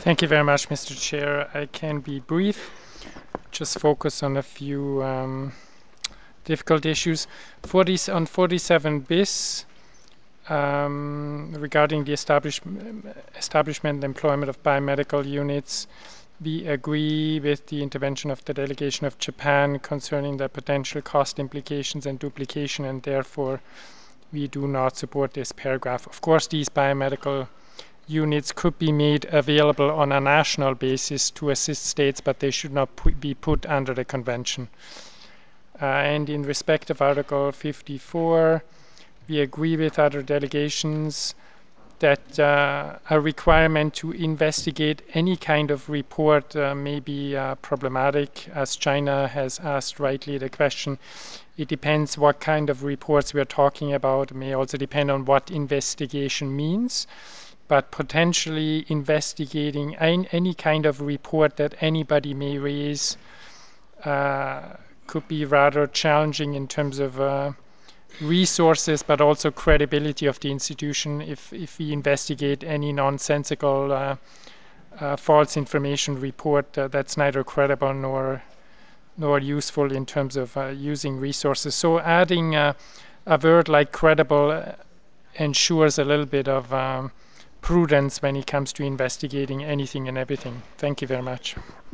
Thank you very much, Mr. Chair. I can be brief, just focus on a few difficult issues. On 47 bis, regarding the establishment and employment of biomedical units, we agree with the intervention of the delegation of Japan concerning the potential cost implications and duplication, and therefore we do not support this paragraph. Of course, these biomedical units could be made available on a national basis to assist states, but they should not be put under the convention. And in respect of Article 54, we agree with other delegations that a requirement to investigate any kind of report may be problematic. As China has asked rightly the question, it depends what kind of reports we're talking about. It may also depend on what investigation means. But potentially investigating any kind of report that anybody may raise could be rather challenging in terms of resources, but also credibility of the institution if we investigate any nonsensical false information report that's neither credible nor useful in terms of using resources. So adding a word like credible ensures a little bit of prudence when it comes to investigating anything and everything. Thank you very much.